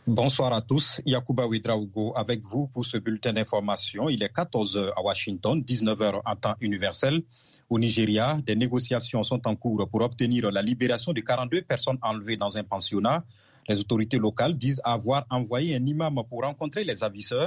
Bonsoir à tous, Yacouba Ouedraogo avec vous pour ce bulletin d'information. Il est 14h à Washington, 19h en temps universel. Au Nigeria, des négociations sont en cours pour obtenir la libération de 42 personnes enlevées dans un pensionnat. Les autorités locales disent avoir envoyé un imam pour rencontrer les ravisseurs.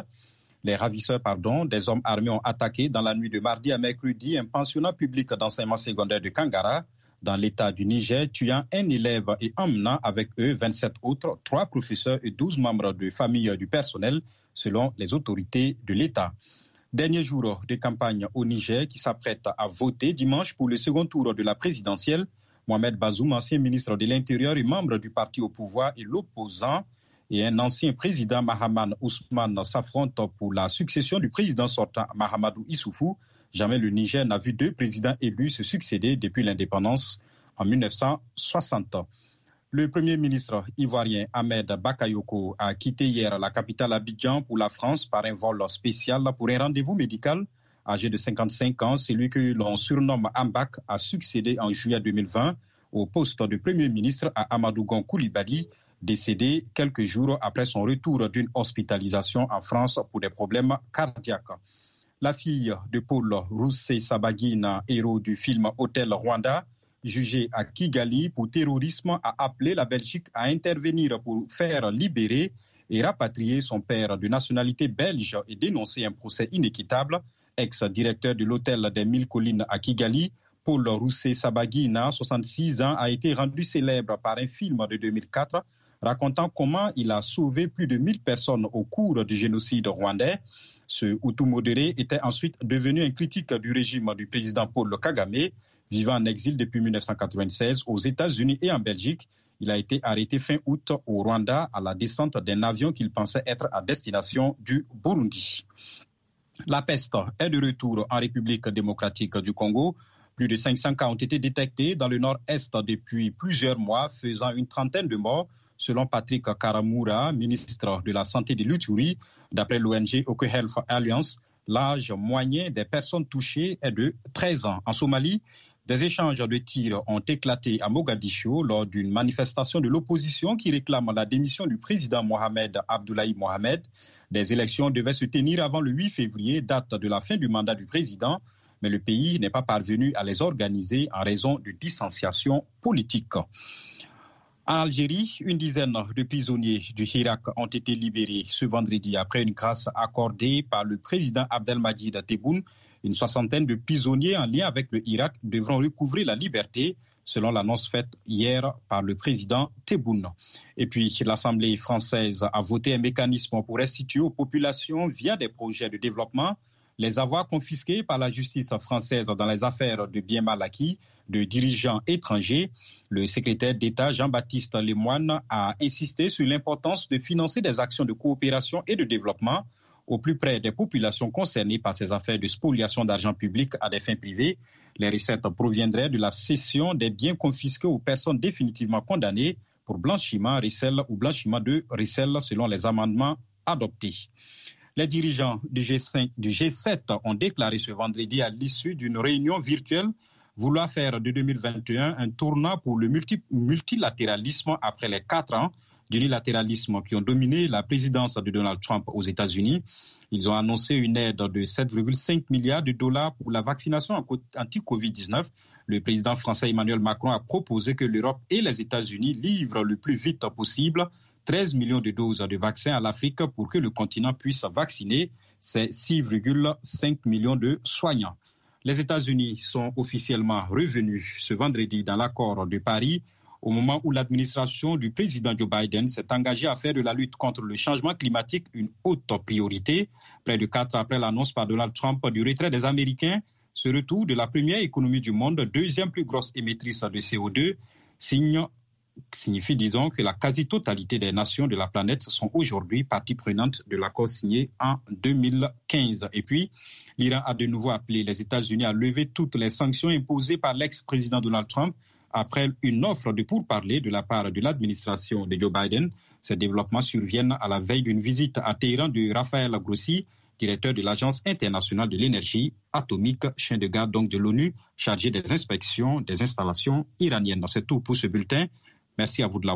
Des hommes armés ont attaqué dans la nuit de mardi à mercredi un pensionnat public d'enseignement secondaire de Kangara, dans l'État du Niger, tuant un élève et emmenant avec eux 27 autres, 3 professeurs et 12 membres de famille du personnel, selon les autorités de l'État. Dernier jour de campagne au Niger qui s'apprête à voter dimanche pour le second tour de la présidentielle. Mohamed Bazoum, ancien ministre de l'Intérieur et membre du parti au pouvoir et l'opposant, et un ancien président Mahaman Ousmane s'affrontent pour la succession du président sortant Mahamadou Issoufou. Jamais le Niger n'a vu 2 présidents élus se succéder depuis l'indépendance en 1960. Le Premier ministre ivoirien Ahmed Bakayoko a quitté hier la capitale Abidjan pour la France par un vol spécial pour un rendez-vous médical. Âgé de 55 ans, celui que l'on surnomme Ambak a succédé en juillet 2020 au poste de Premier ministre à Amadou Gon Coulibaly, décédé quelques jours après son retour d'une hospitalisation en France pour des problèmes cardiaques. La fille de Paul Rusesabagina, héros du film Hôtel Rwanda, jugé à Kigali pour terrorisme, a appelé la Belgique à intervenir pour faire libérer et rapatrier son père de nationalité belge et dénoncer un procès inéquitable. Ex-directeur de l'hôtel des 1000 collines à Kigali, Paul Rusesabagina, 66 ans, a été rendu célèbre par un film de 2004 racontant comment il a sauvé plus de 1000 personnes au cours du génocide rwandais. Ce Hutu modéré était ensuite devenu un critique du régime du président Paul Kagame, vivant en exil depuis 1996 aux États-Unis et en Belgique. Il a été arrêté fin août au Rwanda à la descente d'un avion qu'il pensait être à destination du Burundi. La peste est de retour en République démocratique du Congo. Plus de 500 cas ont été détectés dans le nord-est depuis plusieurs mois, faisant une trentaine de morts, selon Patrick Karamura, ministre de la Santé de l'Uturi. D'après l'ONG Oke Health Alliance, l'âge moyen des personnes touchées est de 13 ans. En Somalie, des échanges de tirs ont éclaté à Mogadiscio lors d'une manifestation de l'opposition qui réclame la démission du président Mohamed Abdoulaye Mohamed. Des élections devaient se tenir avant le 8 février, date de la fin du mandat du président, mais le pays n'est pas parvenu à les organiser en raison de distanciation politique. En Algérie, une dizaine de prisonniers du Hirak ont été libérés ce vendredi après une grâce accordée par le président Abdelmadjid Tebboune. Une soixantaine de prisonniers en lien avec le Irak devront recouvrer la liberté, selon l'annonce faite hier par le président Tebboune. Et puis, l'Assemblée française a voté un mécanisme pour restituer aux populations, via des projets de développement, les avoirs confisqués par la justice française dans les affaires de biens mal acquis de dirigeants étrangers. Le secrétaire d'État Jean-Baptiste Lemoyne a insisté sur l'importance de financer des actions de coopération et de développement au plus près des populations concernées par ces affaires de spoliation d'argent public à des fins privées. Les recettes proviendraient de la cession des biens confisqués aux personnes définitivement condamnées pour blanchiment, recel ou blanchiment de recel selon les amendements adoptés. Les dirigeants du G7 ont déclaré ce vendredi à l'issue d'une réunion virtuelle vouloir faire de 2021 un tournant pour le multilatéralisme après les 4 ans d'unilatéralisme qui ont dominé la présidence de Donald Trump aux États-Unis. Ils ont annoncé une aide de 7,5 milliards de dollars pour la vaccination anti-Covid-19. Le président français Emmanuel Macron a proposé que l'Europe et les États-Unis livrent le plus vite possible 13 millions de doses de vaccins à l'Afrique pour que le continent puisse vacciner ses 6,5 millions de soignants. Les États-Unis sont officiellement revenus ce vendredi dans l'accord de Paris au moment où l'administration du président Joe Biden s'est engagée à faire de la lutte contre le changement climatique une haute priorité. Près de 4 ans après l'annonce par Donald Trump du retrait des Américains, ce retour de la première économie du monde, deuxième plus grosse émettrice de CO2, signifie, disons, que la quasi-totalité des nations de la planète sont aujourd'hui partie prenante de l'accord signé en 2015. Et puis, l'Iran a de nouveau appelé les États-Unis à lever toutes les sanctions imposées par l'ex-président Donald Trump après une offre de pourparlers de la part de l'administration de Joe Biden. Ces développements surviennent à la veille d'une visite à Téhéran de Raphaël Grossi, directeur de l'Agence internationale de l'énergie atomique, chien de garde donc de l'ONU, chargé des inspections des installations iraniennes. C'est tout pour ce bulletin. Merci à vous de l'avoir